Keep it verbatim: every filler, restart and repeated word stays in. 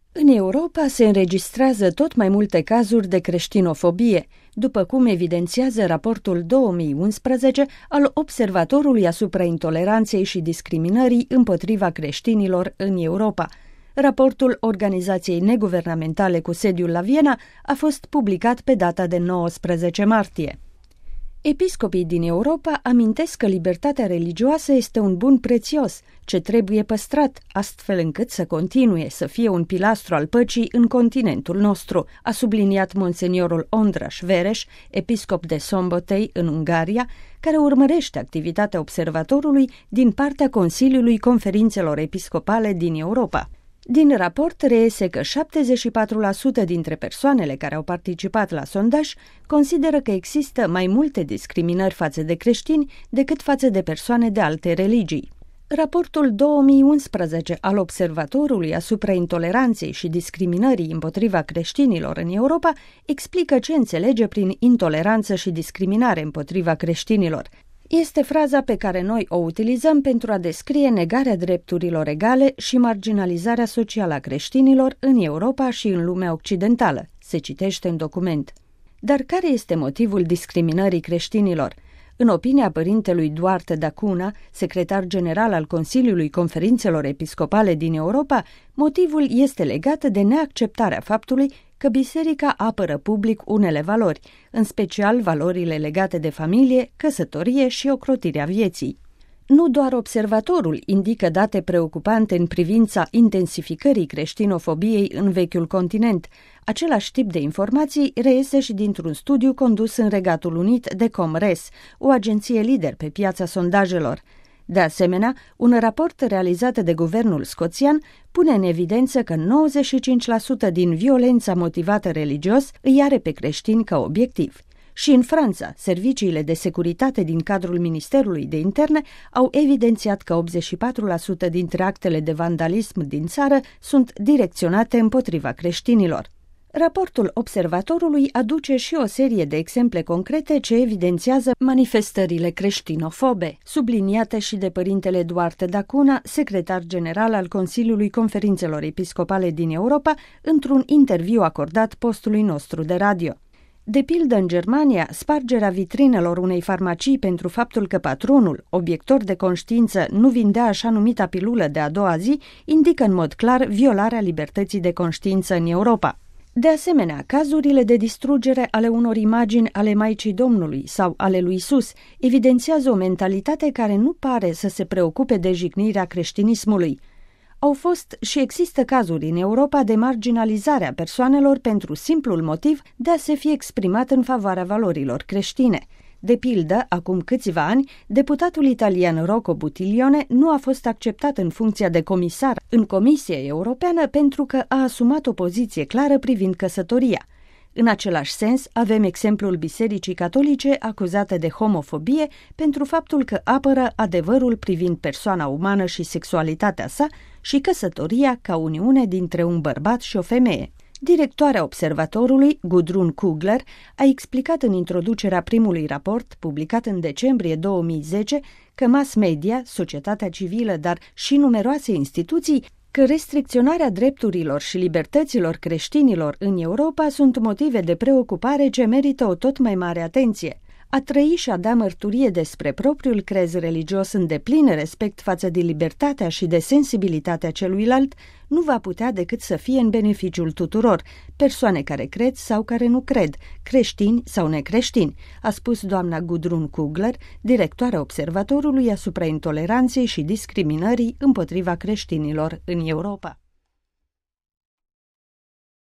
În Europa se înregistrează tot mai multe cazuri de creștinofobie, după cum evidențiază raportul două mii unsprezece al Observatorului asupra intoleranței și discriminării împotriva creștinilor în Europa. Raportul organizației neguvernamentale cu sediul la Viena a fost publicat pe data de nouăsprezece martie. Episcopii din Europa amintesc că libertatea religioasă este un bun prețios, ce trebuie păstrat, astfel încât să continue să fie un pilastru al păcii în continentul nostru, a subliniat monseniorul Ondras Veres, episcop de Szombathely în Ungaria, care urmărește activitatea observatorului din partea Consiliului Conferințelor Episcopale din Europa. Din raport reiese că șaptezeci și patru la sută dintre persoanele care au participat la sondaj consideră că există mai multe discriminări față de creștini decât față de persoane de alte religii. Raportul două mii unsprezece al Observatorului asupra intoleranței și discriminării împotriva creștinilor în Europa explică ce înțelege prin intoleranță și discriminare împotriva creștinilor. Este fraza pe care noi o utilizăm pentru a descrie negarea drepturilor egale și marginalizarea socială a creștinilor în Europa și în lumea occidentală, se citește în document. Dar care este motivul discriminării creștinilor? În opinia părintelui Duarte Dacuna, secretar general al Consiliului Conferințelor Episcopale din Europa, motivul este legat de neacceptarea faptului că biserica apără public unele valori, în special valorile legate de familie, căsătorie și ocrotirea vieții. Nu doar observatorul indică date preocupante în privința intensificării creștinofobiei în vechiul continent. Același tip de informații reiese și dintr-un studiu condus în Regatul Unit de ComRes, o agenție lider pe piața sondajelor. De asemenea, un raport realizat de guvernul scoțian pune în evidență că nouăzeci și cinci la sută din violența motivată religios îi are pe creștini ca obiectiv. Și în Franța, serviciile de securitate din cadrul Ministerului de Interne au evidențiat că optzeci și patru la sută dintre actele de vandalism din țară sunt direcționate împotriva creștinilor. Raportul observatorului aduce și o serie de exemple concrete ce evidențiază manifestările creștinofobe, subliniate și de părintele Duarte Dacuna, secretar general al Consiliului Conferințelor Episcopale din Europa, într-un interviu acordat postului nostru de radio. De pildă, în Germania, spargerea vitrinelor unei farmacii pentru faptul că patronul, obiector de conștiință, nu vindea așa numita pilulă de a doua zi, indică în mod clar violarea libertății de conștiință în Europa. De asemenea, cazurile de distrugere ale unor imagini ale Maicii Domnului sau ale lui Isus evidențiază o mentalitate care nu pare să se preocupe de jignirea creștinismului. Au fost și există cazuri în Europa de marginalizare a persoanelor pentru simplul motiv de a se fi exprimat în favoarea valorilor creștine. De pildă, acum câțiva ani, deputatul italian Rocco Buttiglione nu a fost acceptat în funcția de comisar în Comisia Europeană pentru că a asumat o poziție clară privind căsătoria. În același sens, avem exemplul Bisericii Catolice acuzată de homofobie pentru faptul că apără adevărul privind persoana umană și sexualitatea sa și căsătoria ca uniune dintre un bărbat și o femeie. Directoarea observatorului, Gudrun Kugler, a explicat în introducerea primului raport, publicat în decembrie două mii zece, că mass media, societatea civilă, dar și numeroase instituții, că restricționarea drepturilor și libertăților creștinilor în Europa sunt motive de preocupare ce merită o tot mai mare atenție. A trăi și a da mărturie despre propriul crez religios în deplin respect față de libertatea și de sensibilitatea celuilalt nu va putea decât să fie în beneficiul tuturor, persoane care cred sau care nu cred, creștini sau necreștini, a spus doamna Gudrun Kugler, directoarea Observatorului asupra intoleranței și discriminării împotriva creștinilor în Europa.